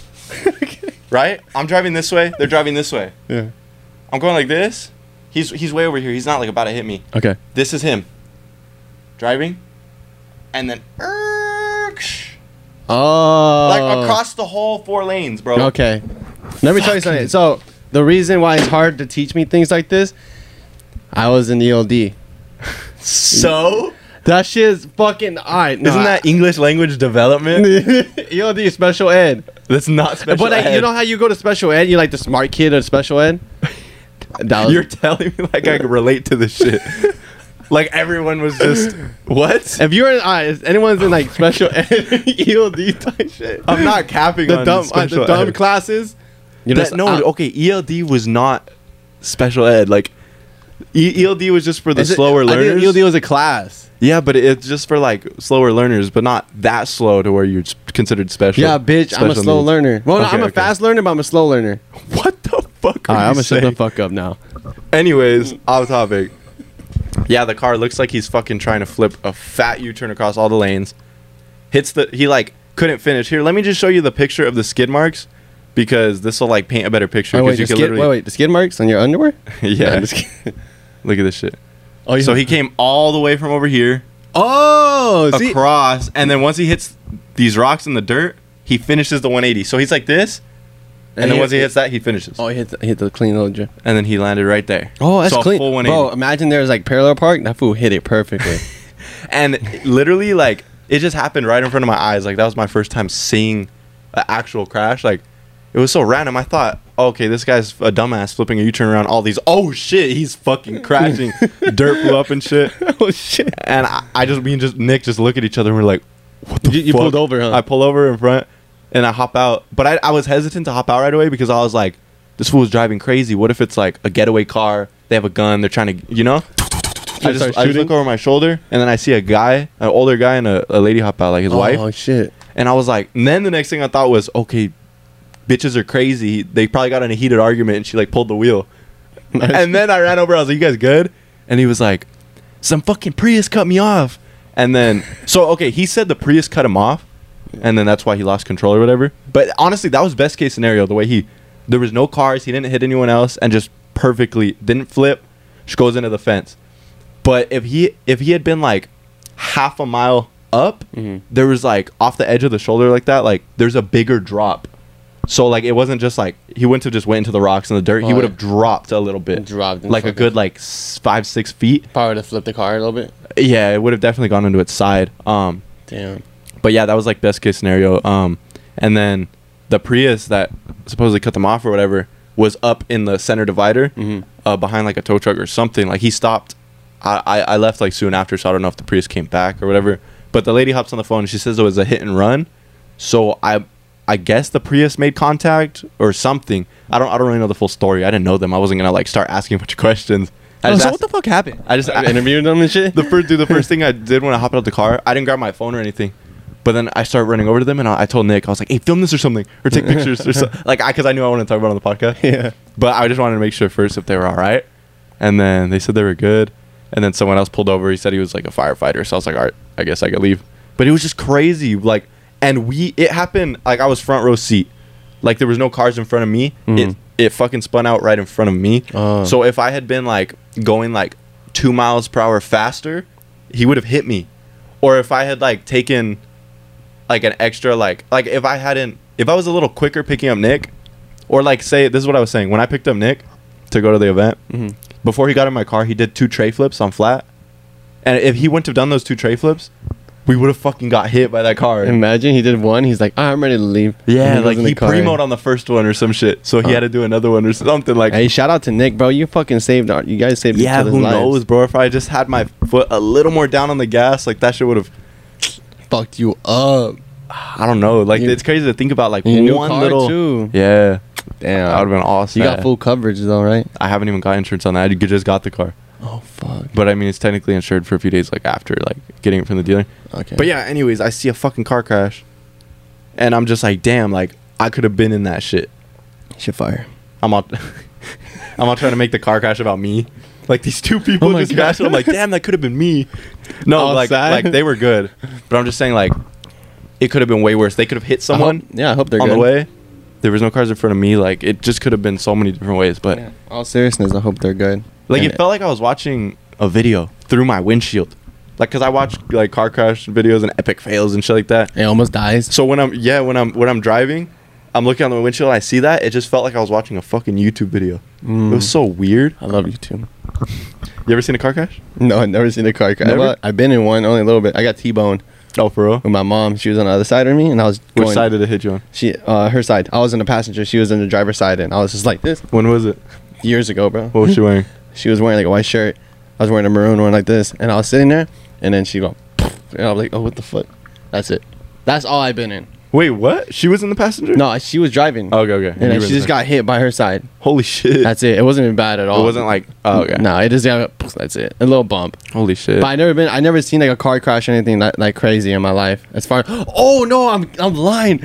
Right? I'm driving this way. They're driving this way. Yeah. I'm going like this. He's way over here. He's not like about to hit me. Okay. This is him. Driving. And then like across the whole 4 lanes, bro. Okay. Let me tell you something. So the reason why it's hard to teach me things like this, I was in ELD. So? That shit is fucking alright. No, Isn't that English language development? ELD is special ed. That's not special but ed. You know how you go to special ed? You're like the smart kid of special ed? You're telling me like I can relate to this shit. Like everyone was just what? If you're in, if anyone's in like special ed, ELD type shit. I'm not capping the on the dumb classes. Okay, ELD was not special ed. Like ELD was just for the Is it- slower I learners. think ELD was a class. Yeah, but it's just for like slower learners, but not that slow to where you're considered special. Yeah, bitch, I'm a special slow needs. learner. Well, no, Okay, I'm a okay. fast learner, but I'm a slow learner. What the fuck are All right, you I'm gonna shut saying? the fuck up now. Anyways, off topic. Yeah, the car looks like he's fucking trying to flip a fat U-turn across all the lanes. He like couldn't finish. Here, let me just show you the picture of the skid marks because this will like paint a better picture. Oh, 'cause wait, you the can skid, literally, wait, the skid marks on your underwear? yeah. I'm just kidding. Look at this shit. Oh, So he came all the way from over here Oh, see, across, and then once he hits these rocks in the dirt, he finishes the 180. So he's like this, and then once he hits that, he finishes. Oh, he hit the clean little drip. And then he landed right there. Oh, that's so a clean. full Bro, 180. imagine there's like parallel park. That fool hit it perfectly. And literally, like, it just happened right in front of my eyes. Like, that was my first time seeing an actual crash. Like, it was so random. I thought, oh, okay, this guy's a dumbass flipping a U-turn around all these. Oh, shit, he's fucking crashing. Dirt flew up and shit. Oh shit! And me and Nick just look at each other and we're like, what the You fuck? pulled over, huh? I pull over in front and I hop out. But I was hesitant to hop out right away because I was like, this fool's driving crazy. What if it's like a getaway car? They have a gun. They're trying to, you know? I just look over my shoulder and then I see a guy, an older guy, and a lady hop out, like his wife. Oh shit! And I was like, and then the next thing I thought was, okay, bitches are crazy. They probably got in a heated argument and she like pulled the wheel. And then I ran over. I was like, you guys good? And he was like, some fucking Prius cut me off. And then, so, okay, he said the Prius cut him off. And then that's why he lost control or whatever. But honestly, that was best case scenario. The way there was no cars. He didn't hit anyone else and just perfectly didn't flip. Just goes into the fence. But if he had been like half a mile up, there was like off the edge of the shoulder like that, like there's a bigger drop. So like it wasn't just like he wouldn't have just went into the rocks and the dirt. He would have dropped a little bit, Dropped and like a fucking- good like 5-6 feet. Probably to flip the car a little bit. Yeah, it would have definitely gone into its side. Damn. But yeah, that was like best case scenario. And then the Prius that supposedly cut them off or whatever was up in the center divider, behind like a tow truck or something. Like he stopped. I left like soon after, so I don't know if the Prius came back or whatever. But the lady hops on the phone and she says it was a hit and run. So I guess the Prius made contact or something. I don't really know the full story. I didn't know them. I wasn't gonna like start asking a bunch of questions. I just so asked- what the fuck happened? I just I interviewed them and shit. the first thing I did when I hopped out of the car, I didn't grab my phone or anything. But then I started running over to them and I told Nick, I was like, hey, film this or something. Or take pictures or something. Like, because I knew I wanted to talk about it on the podcast. Yeah. But I just wanted to make sure first if they were all right. And then they said they were good. And then someone else pulled over. He said he was like a firefighter. So I was like, all right, I guess I could leave. But it was just crazy. Like, and it happened, like I was front row seat. Like there was no cars in front of me. It fucking spun out right in front of me. So if I had been like going like 2 miles per hour faster, he would have hit me. Or if I had like taken like an extra like if I was a little quicker picking up Nick, or like say this is what I was saying when I picked up Nick to go to the event, before he got in my car he did 2 tray flips on flat, and if he wouldn't have done those 2 tray flips, we would have fucking got hit by that car. Imagine he did one. He's like, I'm ready to leave. Yeah, And like goes in he the car. premoed on the first one or some shit, so he had to do another one or something like. Hey, shout out to Nick, bro. You fucking saved our. You guys saved. Yeah, each other's who lives. knows, bro? If I just had my foot a little more down on the gas, like that shit would have. Fucked you up. I don't know. Like You- it's crazy to think about. Like And your new one car, little. too. Yeah, Damn. that would have been awesome. You got full coverage though, right? I haven't even got insurance on that. I just got the car, Oh fuck. but I mean it's technically insured for a few days, like after like getting it from the dealer. Okay. But yeah, anyways, I see a fucking car crash, and I'm just like, damn, like I could have been in that shit. shit fire. I'm all, I'm all trying to make the car crash about me. Like these 2 people Oh my just God. crashed. I'm like, damn, that could have been me. No, All like sad? they were good, but I'm just saying like, it could have been way worse. They could have hit someone I hope they're on good. the way. There was no cars in front of me. Like it just could have been so many different ways. But Yeah. All seriousness, I hope they're good. like And it felt like I was watching a video through my windshield. Like cause I watch like car crash videos and epic fails and shit like that. It almost dies. So when I'm driving, I'm looking on the windshield. I see that. It just felt like I was watching a fucking YouTube video. It was so weird. I love you too. You ever seen a car crash? No, I've never seen a car crash. Never? Well, I've been in one only a little bit. I got T-boned Oh, for real? with my mom. She was on the other side of me, and I was Which going. side did it hit you on? She, her side. I was in the passenger. She was in the driver's side, and I was just like this. When was it? Years ago, bro. What was she wearing? She was wearing like a white shirt. I was wearing a maroon one like this, and I was sitting there, and then she go, and I was like, oh, what the fuck? That's it. That's all I've been in. Wait, what? She was in the passenger? No, she was driving. Okay. And then she just got hit by her side. Holy shit. That's it. It wasn't even bad at all. It wasn't like, oh, okay. No, it just got, that's it. A little bump. Holy shit. But I never seen like a car crash or anything like crazy in my life. As far, oh no, I'm lying.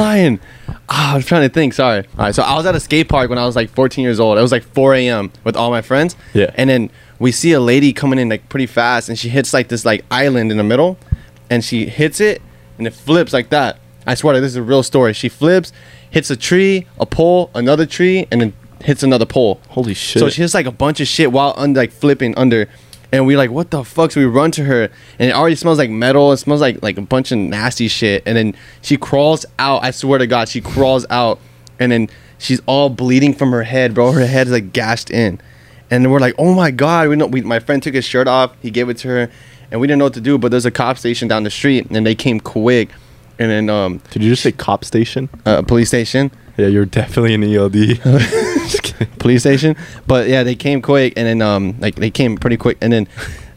I was trying to think. Sorry. All right, so I was at a skate park when I was like 14 years old. It was like 4 a.m. with all my friends. Yeah. And then we see a lady coming in like pretty fast, and she hits like this like island in the middle, and she hits it, and it flips like that. I swear to this is a real story. She flips, hits a tree, a pole, another tree, and then hits another pole. Holy shit. So she hits like a bunch of shit while like flipping under. And we like, what the fuck? So we run to her, and it already smells like metal. It smells like a bunch of nasty shit. And then she crawls out. I swear to God, she crawls out, and then she's all bleeding from her head, bro. Her head is like gashed in. And then we're like, oh my God. My friend took his shirt off. He gave it to her, and we didn't know what to do. But there's a cop station down the street, and they came quick. And then did you just say cop station? Police station. Yeah, you're definitely an ELD. Just kidding. Police station. But yeah, they came quick, and then like they came pretty quick, and then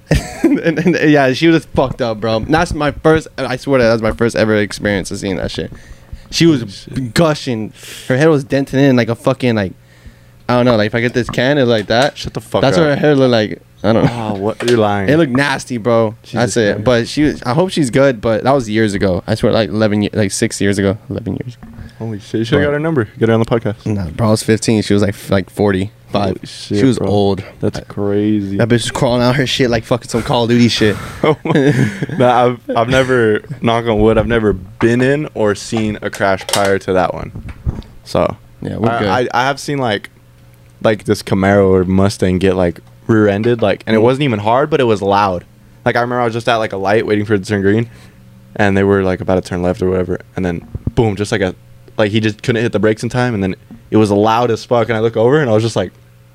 and yeah, she was fucked up, bro. That's my first. I swear that's my first ever experience of seeing that shit. She was gushing. Her head was dented in like a fucking like, I don't know. Like if I get this can, it's like that. Shut the fuck That's up. what her hair looked like. I don't know. Oh, what? You're lying. It looked nasty, bro. Jesus That's it. Christ. But she was. I hope she's good. But that was years ago. I swear, like 6 years ago. 11 years. Holy shit. You should have got her number. Get her on the podcast. Nah, bro. I was 15. She was like 45. Holy shit, She was bro. old. That's crazy. That bitch was crawling out her shit like fucking some Call of Duty shit. Nah, I've never, knock on wood, I've never been in or seen a crash prior to that one. So Yeah, we're good. I have seen like this Camaro or Mustang get like rear-ended, like, and it wasn't even hard, but it was loud. Like I remember I was just at like a light waiting for it to turn green, and they were like about to turn left or whatever, and then boom, just like he just couldn't hit the brakes in time, and then it was loud as fuck, and I look over and I was just like,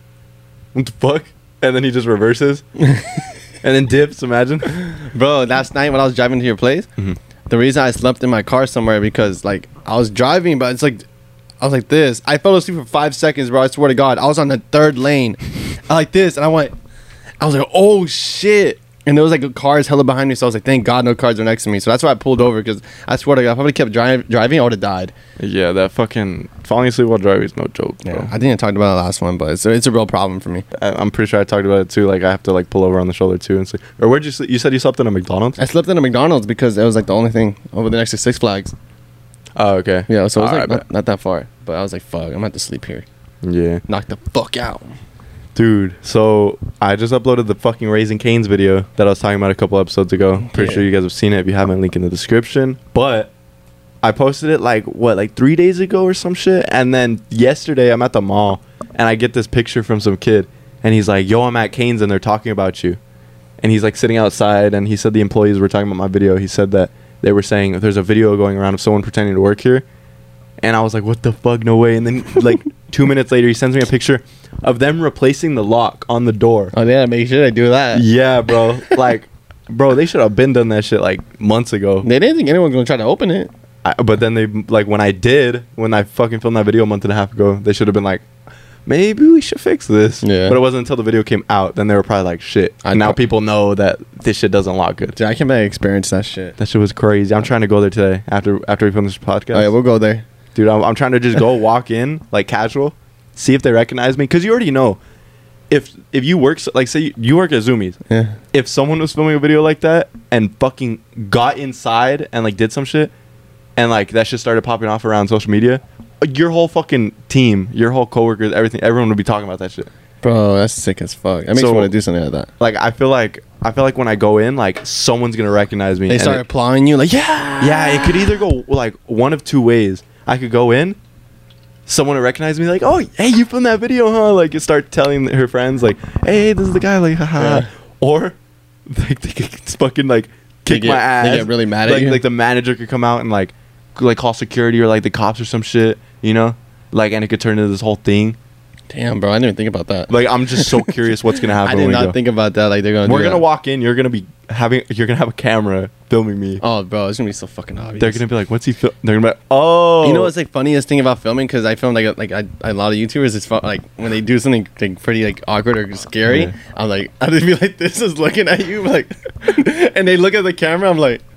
what the fuck? And then he just reverses and then dips. Imagine. Bro, last night when I was driving to your place, the reason I slept in my car somewhere because like I was driving, but it's like I was like this. I fell asleep for 5 seconds, bro. I swear to God, I was on the third lane, like this, and I was like, oh shit. And there was like cars hella behind me, so I was like, thank God no cars are next to me. So that's why I pulled over, because I swear to God, if I probably kept driving, I would have died. Yeah, that fucking falling asleep while driving is no joke, bro. Yeah, I think I talked about it last one, but it's a real problem for me. I'm pretty sure I talked about it too. Like I have to like pull over on the shoulder too and sleep. Or where'd you sleep? You said you slept in a McDonald's? I slept in a McDonald's because it was like the only thing over the next to Six Flags. Oh, okay. Yeah, so it was like Alright, not that far. But I was like, fuck, I'm gonna have to sleep here. Yeah. Knock the fuck out. Dude, so I just uploaded the fucking Raising Cane's video that I was talking about a couple episodes ago. Pretty Yeah. sure you guys have seen it. If you haven't, link in the description. But I posted it like 3 days ago or some shit. And then yesterday I'm at the mall and I get this picture from some kid and he's like, yo, I'm at Cane's and they're talking about you. And he's like sitting outside and he said the employees were talking about my video. He said that they were saying there's a video going around of someone pretending to work here. And I was like, what the fuck? No way. And then like 2 minutes later, he sends me a picture of them replacing the lock on the door. Oh, yeah, make sure they do that. Yeah, bro. Like, bro, they should have been done that shit like months ago. They didn't think anyone was gonna try to open it. But then they, like, when I fucking filmed that video a month and a half ago, they should have been like, maybe we should fix this. Yeah. But it wasn't until the video came out. Then they were probably like, shit. And now people know that this shit doesn't lock good. Dude, I can't experience that shit. That shit was crazy. I'm trying to go there today after we film this podcast. Oh, yeah, we'll go there. Dude, I'm trying to just go walk in like casual, see if they recognize me, because you already know if you work, like say you work at Zoomies. Yeah. If someone was filming a video like that and fucking got inside and like did some shit and like that shit started popping off around social media, your whole fucking team, your whole coworkers, everyone would be talking about that shit. Bro, that's sick as fuck. That makes me want to do something like that. Like I feel like when I go in, like someone's gonna recognize me. They and start applauding you like, yeah. yeah, it could either go like one of two ways. I could go in, someone would recognize me, like, oh, hey, you filmed that video, huh? Like, you start telling her friends, like, hey, this is the guy, like, haha. Yeah. Or they could fucking like kick my ass. They get really mad at you. Like the manager could come out and like call security or like the cops or some shit, you know? Like, and it could turn into this whole thing. Damn, bro, I didn't even think about that. Like, I'm just so curious what's gonna happen. I did when we not go. think about that. Like, they're gonna. We're do gonna that. walk in. You're gonna have a camera filming me. Oh, bro, it's gonna be so fucking obvious. They're gonna be like, "What's he?" They're gonna be like, "Oh." You know what's like funniest thing about filming? Because I filmed like a lot of YouTubers. It's fun, like when they do something like pretty like awkward or scary. Yeah. I'm like, I just be like, this is looking at you, like, and they look at the camera. I'm like,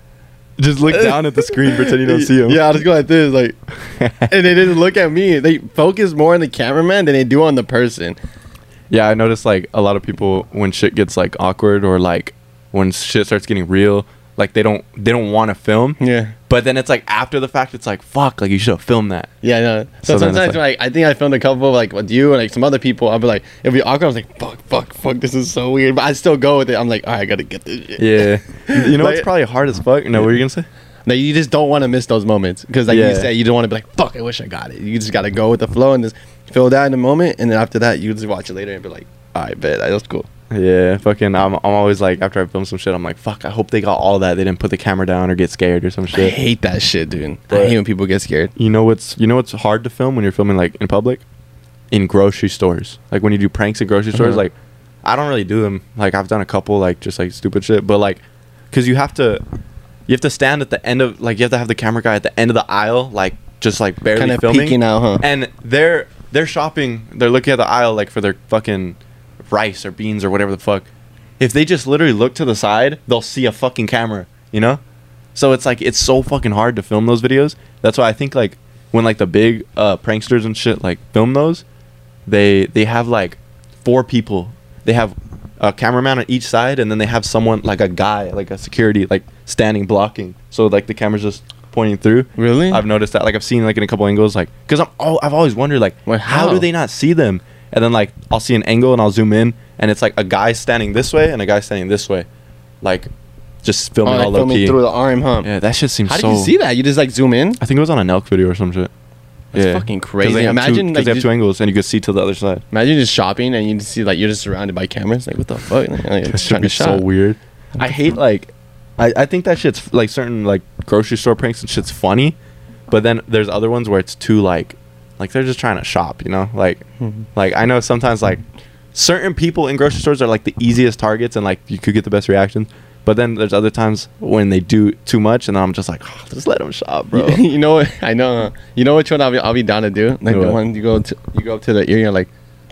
Just look down at the screen, pretend you don't see him. Yeah, I'll just go like this, like, and they didn't look at me. They focus more on the cameraman than they do on the person. Yeah, I noticed like a lot of people when shit gets like awkward or like when shit starts getting real, like they don't want to film. Yeah. But then it's like after the fact, it's like fuck, like you should have filmed that. Yeah, I know. So So then it's sometimes, like, I think I filmed a couple like with you and like some other people. I'll be like, it'll be awkward. I was like, fuck, this is so weird. But I still go with it. I'm like, all right, I gotta get this shit. Yeah. You know Like- what's probably hard as fuck? No, what were you gonna say? Like, you just don't want to miss those moments because, like Yeah. you said, you don't want to be like, fuck, I wish I got it. You just gotta go with the flow and just feel that in the moment, and then after that, you just watch it later and be like, all right, bet that was cool. Yeah, fucking. I'm always like after I film some shit, I'm like, fuck. I hope they got all that. They didn't put the camera down or get scared or some I shit. hate that shit, dude. I But- hate when people get scared. You know what's hard to film when you're filming like in public, in grocery stores. Like when you do pranks at grocery stores, Uh-huh. like I don't really do them. Like I've done a couple, like just like stupid shit. But like, cause you have to stand at the end of like you have to have the camera guy at the end of the aisle, like just like barely Kind of filming. peeking out, huh? And they're shopping. They're looking at the aisle like for their fucking rice or beans or whatever the fuck. If they just literally look to the side, they'll see a fucking camera, you know? So it's like it's so fucking hard to film those videos. That's why I think like when like the big pranksters and shit like film those, they have like 4 people. They have a cameraman on each side, and then they have someone like a guy, like a security, like standing blocking. So like the camera's just pointing through. Really? I've noticed that. Like I've seen like in a couple angles, like because I've always wondered like Wait, how how? do they not see them? And then like I'll see an angle and I'll zoom in, and it's like a guy standing this way and a guy standing this way, like just filming all low filming key. through the arm, huh? Yeah, that shit seems How so. did you see that? You just like zoom in? I think it was on an Elk video or some shit. That's fucking crazy. They have Imagine, because like, they have just- 2 angles and you could see to the other side. Imagine just shopping and you just see like you're just surrounded by cameras. Like what the fuck? Like, That just should trying be to so shop. weird. I hate like, I think that shit's like certain like grocery store pranks and shit's funny, but then there's other ones where it's too like they're just trying to shop, you know? Like I know sometimes like certain people in grocery stores are like the easiest targets and like you could get the best reactions, but then there's other times when they do too much and I'm just like, oh, just let them shop, bro. You know what? I know. Huh? You know which one I'll be down to do? Like the What? one you go up to the ear, you're like,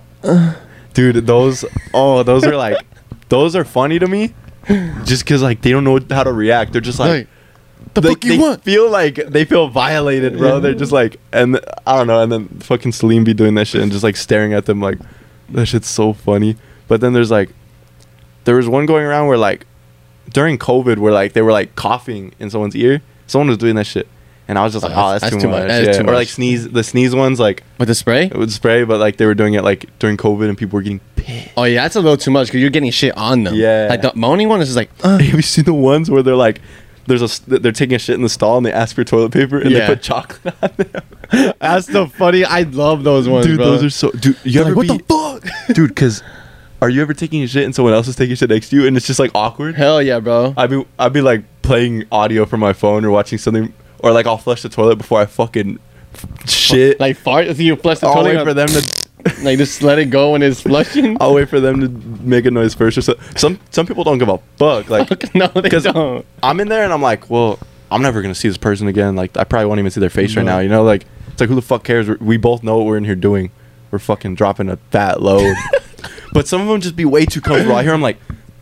Dude, those are like those are funny to me just because like they don't know how to react. They're just like the fuck you want? feel like they feel violated, bro. Yeah. They're just like, and I don't know, and then fucking Salim be doing that shit and just like staring at them like that shit's so funny. But then there was one going around where like during COVID where like they were like coughing in someone's ear. Someone was doing that shit, and I was just like, oh, that's too much. That is Yeah. too Or like much. the sneeze ones, like With the spray? it would spray, but like they were doing it like during COVID and people were getting pissed. Oh yeah, that's a little too much because you're getting shit on them. Yeah. Like the moaning one is just like, Have you seen the ones where they're like, they're taking a shit in the stall and they ask for toilet paper and Yeah. they put chocolate on them? that's the funny. I love those ones, Dude, bro. those are so. Dude, you Like, ever what be, the fuck? dude? Because are you ever taking a shit and someone else is taking shit next to you and it's just like awkward? Hell yeah, bro. I'd be like playing audio from my phone or watching something, or like I'll flush the toilet before I fucking shit. Like fart. So you flush the I'll toilet wait for them to. Like just let it go when it's flushing. I'll wait for them to make a noise first or so. Some people don't give a fuck. Like Fuck, no, they 'cause don't. I'm in there and I'm like, well, I'm never gonna see this person again. Like I probably won't even see their face right No. now. You know, like it's like who the fuck cares? We both know what we're in here doing. We're fucking dropping a fat load. But some of them just be way too comfortable. I hear them like,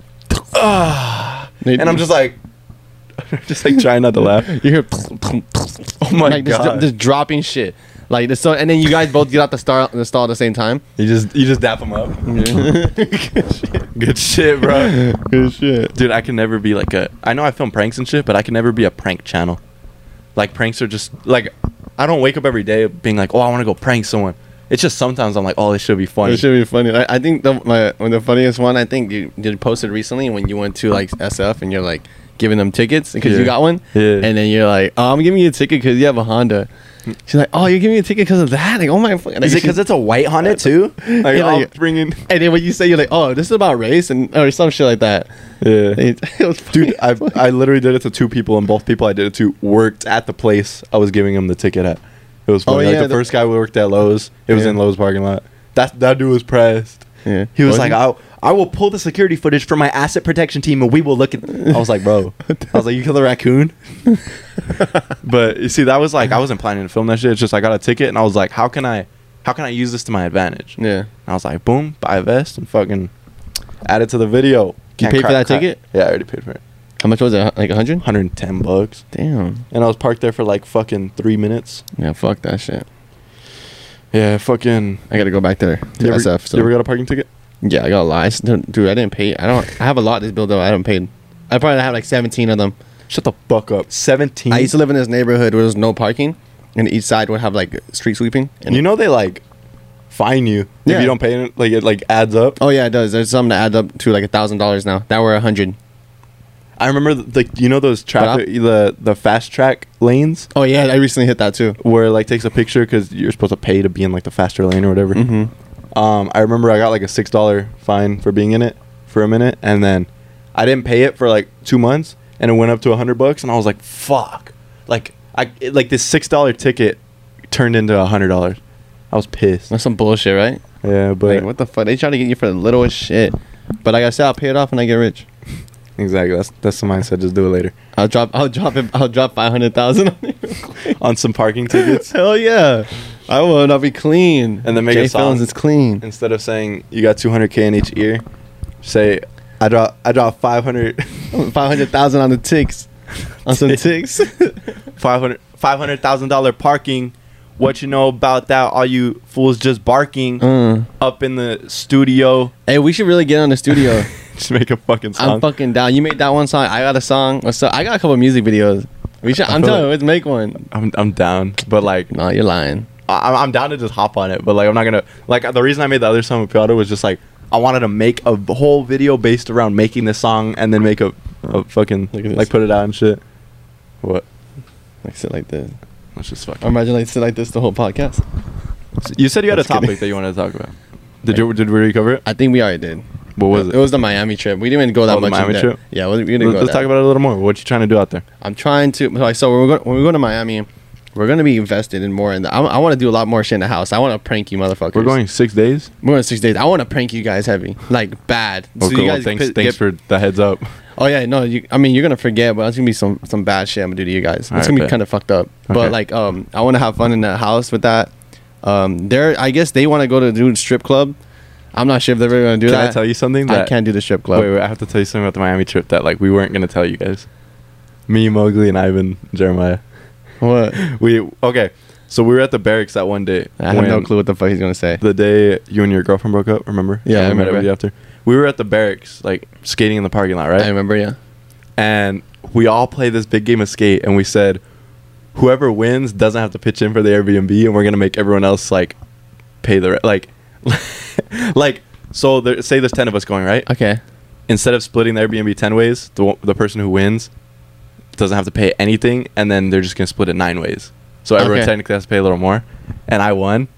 and I'm just like trying not to laugh. You hear, Oh my like, god! just dropping shit. Like this, so, and then you guys both get out the stall at the same time. You just dap them up. Good shit, bro. Good shit. Dude, I can never be like a. I know I film pranks and shit, but I can never be a prank channel. Like pranks are just like, I don't wake up every day being like, oh, I want to go prank someone. It's just sometimes I'm like, oh, this should be funny. It should be funny. I think the funniest one I think you posted recently when you went to like SF and you're like giving them tickets because Yeah. you got one. Yeah. And then you're like, oh, I'm giving you a ticket because you have a Honda. She's like, oh, you're giving me a ticket because of that? Like, oh my. Like, Is it because it's a white Honda too? Like, Yeah, I'll like- bring in. And then when you say you're like, oh, this is about race and or some shit like that. Yeah. It was Dude, I literally did it to 2 people, and both people I did it to worked at the place I was giving them the ticket at. It was funny. Oh, Like yeah, the first guy worked at Lowe's. It was Yeah. in Lowe's parking lot. That dude was pressed. Yeah. He was Was like, he? I will pull the security footage from my asset protection team, and we will look at. I was like, bro. I was like, you killed a raccoon. But you see, that was like I wasn't planning to film that shit. It's just I got a ticket, and I was like, how can I use this to my advantage? Yeah. And I was like, boom, buy a vest and fucking add it to the video. You paid for that ticket? Yeah, I already paid for it. How much was it? Like 100? $110. Damn. And I was parked there for like fucking 3 minutes. Yeah, fuck that shit. Yeah, fucking. I gotta go back there to You ever, SF. So. you ever got a parking ticket? Yeah, I got a lot. Dude, I didn't pay. I have a lot this build up. I haven't paid. I probably have like 17 of them. Shut the fuck up. 17. I used to live in this neighborhood where there was no parking, and each side would have like street sweeping. And You know they like fine you if Yeah. you don't pay it. Like it like adds up. oh yeah, it does. There's some that adds up to like $1,000 now. That were 100. I remember like you know those traffic the fast track lanes Oh yeah, I recently hit that too. where it like takes a picture because you're supposed to pay to be in like the faster lane or whatever. Mm-hmm. I remember I got like a $6 fine for being in it for a minute, and then I didn't pay it for like 2 months, and it went up to $100, and I was like, "Fuck!" Like this $6 ticket turned into $100. I was pissed. That's some bullshit, right? Yeah, but Like, what the fuck? They try to get you for the littlest shit. But like I said, I'll pay it off when I get rich. exactly that's the mindset. Just do it later. I'll drop 500,000 on it. On some parking tickets. Hell yeah. I will. I'll be clean. And then make Jay a song. Films is clean. Instead of saying you got 200K in each ear, say I drop 500 500,000 on the ticks. On some ticks. $500,000 parking. What you know about that? All you fools just barking up in the studio. Hey, we should really get on the studio. Just make a fucking song. I'm fucking down. You made that one song. I got a song. I got a couple of music videos. We should. I'm feel telling you, like- let's make one. I'm down, but like No, you're lying. I'm down to just hop on it. But like I'm not gonna like the reason I made the other song with Piotr was just like I wanted to make a whole video based around making this song and then make a fucking Look at this. like put it out and shit. What? Like sit like this. Let's just Or fucking. imagine like sit like this the whole podcast. You said you had a Just kidding. topic that you wanted to talk about. Did we recover it? I think we already did. What was it? It was the Miami trip. We didn't even go that Oh, the much. Miami in trip? Yeah, we didn't go. Let's talk about it a little more. What you trying to do out there? I'm trying to. So when we go to Miami, we're gonna be invested in more. I want to do a lot more shit in the house. I want to prank you, motherfuckers. We're going 6 days. We're going 6 days. I want to prank you guys heavy, like bad. Oh, cool. you guys Thanks get- for the heads up. Oh yeah, no. I mean, you're gonna forget, but it's gonna be some bad shit I'm gonna do to you guys. It's Alright, gonna be bet. kind of fucked up. Okay. But like, I want to have fun in the house with that. I guess they want to go to do strip club. I'm not sure if they're really gonna do Can that. I tell you something? I That, can't do the strip club. wait, I have to tell you something about the Miami trip that like we weren't gonna tell you guys. Me, Mowgli, and Ivan, Jeremiah. What? Okay. So we were at the barracks that one day. I have no when- clue what the fuck he's gonna say. The day you and your girlfriend broke up, remember? Yeah, I we met up remember. with you after. We were at the barracks, like skating in the parking lot, right? I remember, yeah. And we all played this big game of skate, and we said, whoever wins doesn't have to pitch in for the Airbnb, and we're gonna make everyone else like pay the like, like. So say there's 10 of us going, right? Okay. Instead of splitting the Airbnb 10 ways, the person who wins doesn't have to pay anything, and then they're just gonna split it 9 ways. So everyone Okay. technically has to pay a little more, and I won.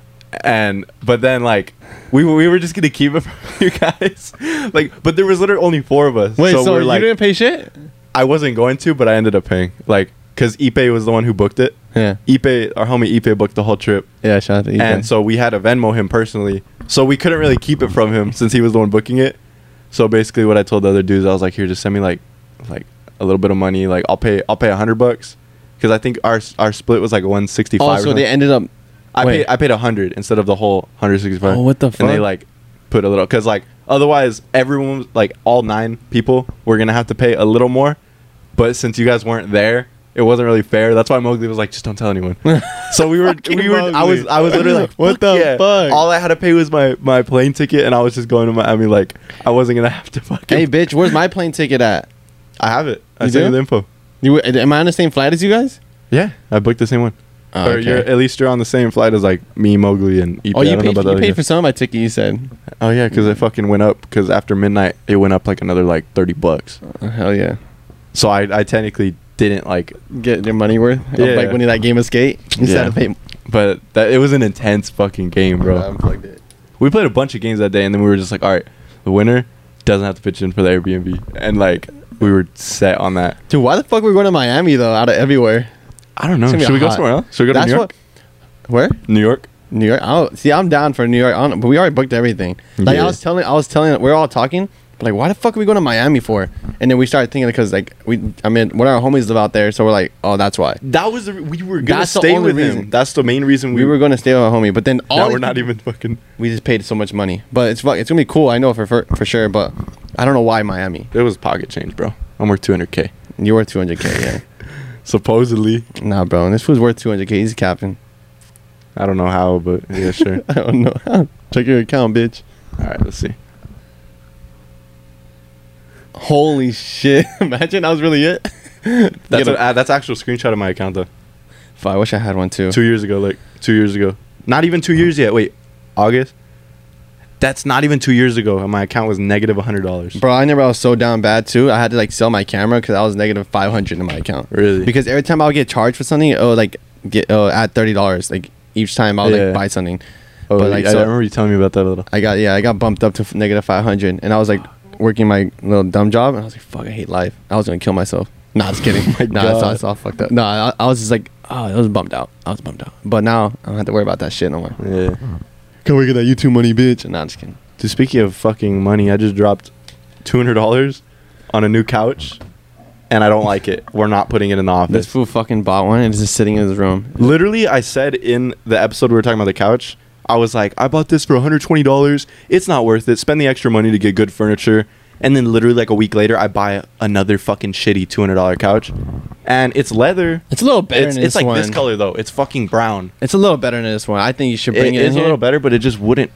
But then like we were just gonna keep it from you guys, like. But there was literally only 4 of us. Wait, so we're you like, didn't pay shit? I wasn't going to, but I ended up paying, like, because Ipe was the one who booked it. Yeah. Ipe, our homie Ipe, booked the whole trip, Yeah, shout out to you. and so we had to Venmo him personally. So we couldn't really keep it from him since he was the one booking it. So basically, what I told the other dudes, I was like, "Here, just send me like a little bit of money. Like I'll pay $100 because I think our split was like 165. Oh, or so something. they ended up. Wait. I paid 100 instead of the whole 165. Oh, what the And they fuck? like put a little, because like otherwise everyone was, like all 9 people were gonna have to pay a little more, but since you guys weren't there, it wasn't really fair. That's why Mowgli was like, just don't tell anyone. So we were Fucking I was literally like, What "Fuck the yeah." fuck? All I had to pay was my plane ticket, and I was just going to Miami. Like I wasn't gonna have to fucking. Hey, bitch, where's my plane ticket at? I have it. I You sent you do? the info. Am I on the same flight as you guys? Yeah, I booked the same one. Oh, Or okay. at least you're on the same flight as like me, Mowgli, and Ipe. Oh, I you don't know paid, about the you other paid guys. for some of my ticket, you said. Oh yeah, because it fucking went up. Because after midnight, it went up like another like $30. Oh, hell yeah. So I technically didn't like, Get your money worth? Yeah. Like winning that game of skate? You Yeah. had to pay. but that it was an intense fucking game, bro. I unplugged it. We played a bunch of games that day, and then we were just like, all right, the winner doesn't have to pitch in for the Airbnb, and like we were set on that. Dude, why the fuck were we going to Miami, though, out of everywhere? I don't know. It's gonna be Should we go hot. somewhere else? Should we go to That's New York? Where? New York. New York. Oh, see, I'm down for New York, but we already booked everything. Like Yeah. I was telling, we're all talking, but like, why the fuck are we going to Miami for? And then we started thinking because like one of our homies live out there, so we're like, oh, that's why. That was we were gonna That's the stay only with him. reason. That's the main reason We were going to stay with our homie, but then all Now these we're not people- even fucking. We just paid so much money, but it's gonna be cool. I know for sure, but I don't know why Miami. It was pocket change, bro. I'm worth 200K. You're worth 200K, yeah. Supposedly. Nah, bro. This fool's worth 200K. He's capping. I don't know how, but yeah, sure. I don't know how. Check your account, bitch. All right, let's see. Holy shit. Imagine that was really it. That's actual screenshot of my account, though. Fuck, I wish I had one, too. 2 years ago, like 2 years ago. Not even 2 years yet. Wait, August? That's not even 2 years ago, and my account was negative $100. Bro, I remember I was so down bad, too. I had to, like, sell my camera because I was negative 500 in my account. Really? Because every time I would get charged for something, it would, like, add $30. Like, each time I would, like, buy something. Oh, but, like, I so remember you telling me about that a little. I got bumped up to negative 500, and I was, like, working my little dumb job, and I was like, fuck, I hate life. I was going to kill myself. Nah, just kidding. It's all fucked up. No, I was just like, oh, I was bummed out. But now, I don't have to worry about that shit no more. Yeah. Can we get that YouTube money, bitch? Nah, just kidding. Dude, speaking of fucking money, I just dropped $200 on a new couch, and I don't like it. We're not putting it in the office. This fool fucking bought one and is just sitting in his room. Literally, I said in the episode we were talking about the couch, I was like, I bought this for $120. It's not worth it. Spend the extra money to get good furniture. And then literally like a week later, I buy another fucking shitty $200 couch. And it's leather. It's a little better than this It's like one. this color, though. It's fucking brown. It's a little better than this one. I think you should bring it in It's a here. little better, but it just wouldn't.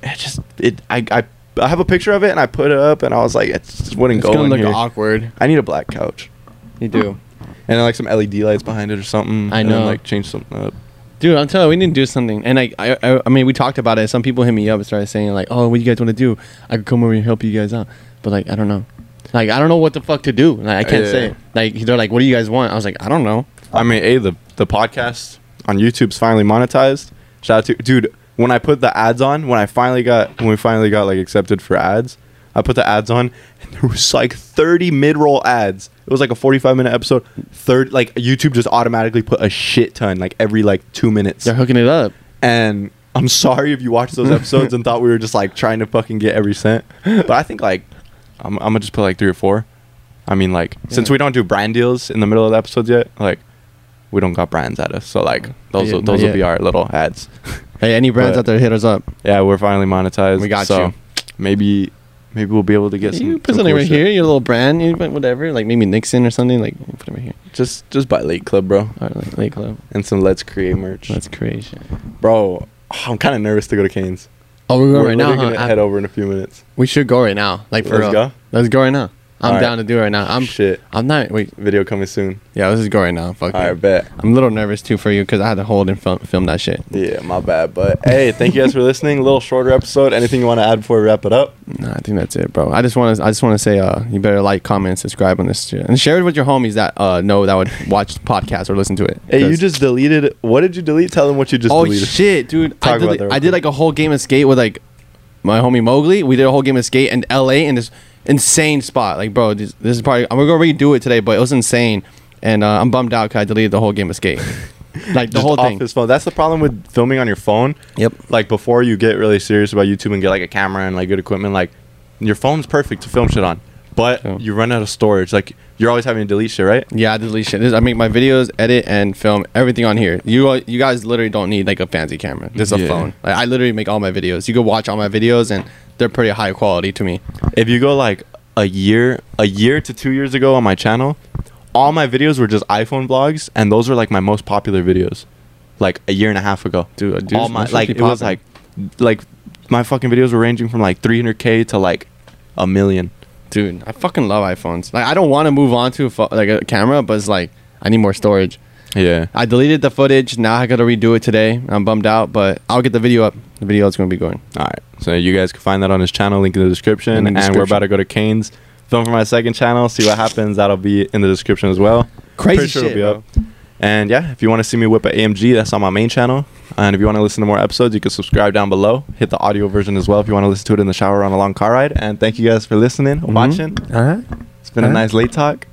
I have a picture of it, and I put it up, and I was like, it just wouldn't It's go gonna in look here. awkward. I need a black couch. You do. And then like some LED lights behind it or something. I And then, know. like change something up. Dude, I'm telling you, we need to do something. And I mean, we talked about it. Some people hit me up and started saying like, "Oh, what do you guys want to do? I could come over and help you guys out." But like, I don't know. Like, I don't know what the fuck to do. Like, I can't Yeah. say. Like, they're like, "What do you guys want?" I was like, "I don't know." I mean, the podcast on YouTube's finally monetized. Shout out to dude. When I put the ads on, when we finally got like accepted for ads, I put the ads on, and there was like 30 mid-roll ads. It was like a 45-minute episode. Like YouTube just automatically put a shit ton, like every like 2 minutes. They're hooking it up. And I'm sorry if you watched those episodes and thought we were just like trying to fucking get every cent. But I think like I'm gonna just put like 3 or 4. I mean, like, since we don't do brand deals in the middle of the episodes yet, like, we don't got brands at us. So like those will be our little ads. Hey, any brands But- out there, hit us up. Yeah, we're finally monetized. We got so you. Maybe we'll be able to get some. You put some something cool right shit. here, your little brand, you put whatever, like maybe Nixon or something. Like, put it right here. Just buy Late Club, bro, All right, like Lake Club. and some Let's Create merch. That's crazy. Bro, I'm kind of nervous to go to Cane's. Oh, we're going We're right now. literally gonna head over in a few minutes. We should go right now. Like for Let's real. go? Let's go right now. I'm All right. down to do it right now. Shit. I'm not. Wait. Video coming soon. Yeah, let's just go right now. Fuck All it. right, bet. I'm a little nervous too for you because I had to hold and film that shit. Yeah, my bad. But hey, thank you guys for listening. A little shorter episode. Anything you want to add before we wrap it up? Nah, I think that's it, bro. I just want to say, you better like, comment, subscribe on this shit, and share it with your homies that that would watch the podcast or listen to it. Hey, you 'Cause- just deleted. What did you delete? Tell them what you just Oh deleted. shit, dude! Talk about that real I did quick. like a whole game of skate with like my homie Mowgli. We did a whole game of skate in LA in this insane spot. Like, bro, this is probably I'm gonna redo it today, but it was insane, and I'm bummed out because I deleted the whole game of skate, like the Just whole off thing. his phone. That's the problem with filming on your phone. Yep. Like before you get really serious about YouTube and get like a camera and like good equipment, like your phone's perfect to film shit on, but Yeah. you run out of storage. Like you're always having to delete shit, right? Yeah, I delete shit. I make my videos, edit, and film everything on here. You guys literally don't need like a fancy camera. Just a Yeah. phone. Like, I literally make all my videos. You can watch all my videos, and they're pretty high quality to me. If you go like a year to 2 years ago on my channel, all my videos were just iPhone vlogs, and those were like my most popular videos. Like a year and a half ago, Dude, all my those like should it be was popping. like my fucking videos were ranging from like 300K to like a million. Dude, I fucking love iPhones. Like, I don't want to move on to like a camera, but it's like I need more storage. Yeah. I deleted the footage. Now I gotta redo it today. I'm bummed out, but I'll get the video up. The video is gonna be going. All right. So you guys can find that on his channel, link in the description. In the And we're description. about to go to Cane's, film for my second channel, see what happens. That'll be in the description as well. Crazy Pretty sure shit, it'll be up. And yeah, if you want to see me whip at AMG, that's on my main channel. And if you want to listen to more episodes, you can subscribe down below. Hit the audio version as well if you want to listen to it in the shower on a long car ride. And thank you guys for listening, watching. All right. It's been a nice late talk.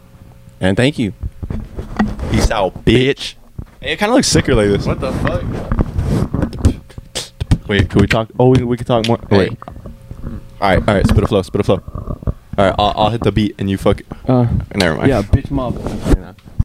And thank you. Peace out, bitch. Hey, it kind of looks sicker like this. What the fuck? Wait, can we talk? Oh, we can talk more. Wait. All right, spit a flow. All right, I'll hit the beat and you fuck. Never mind. bitch mob.